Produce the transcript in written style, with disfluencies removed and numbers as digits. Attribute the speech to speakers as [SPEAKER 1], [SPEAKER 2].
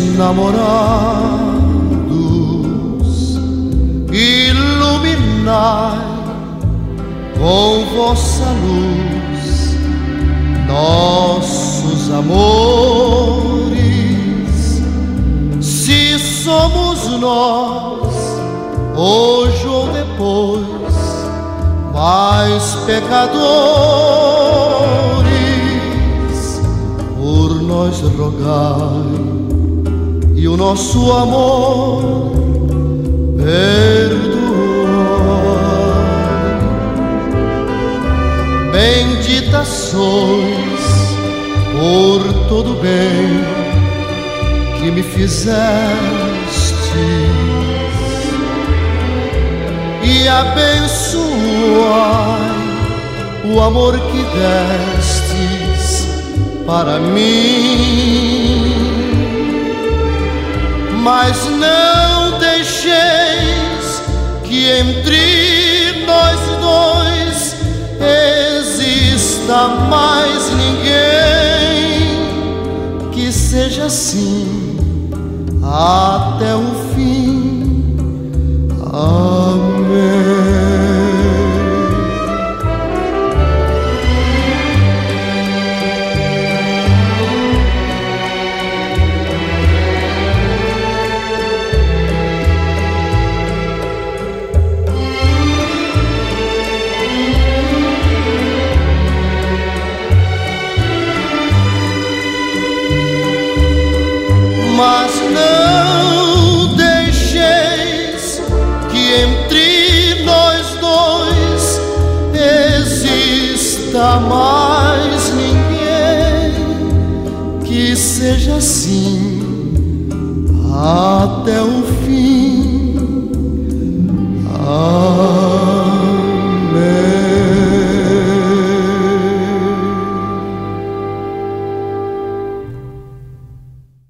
[SPEAKER 1] namorados, iluminai com vossa luz nossos amores. Se somos nós, hoje ou depois, mais pecadores, por nós rogai e o nosso amor perdoai. Bendita sois por todo bem que me fizestes, e abençoai o amor que destes para mim. Mas não deixeis que entre nós dois exista mais ninguém, que seja assim até o fim. Amém. Mas não deixeis que entre nós dois exista mais ninguém, que seja assim até o fim.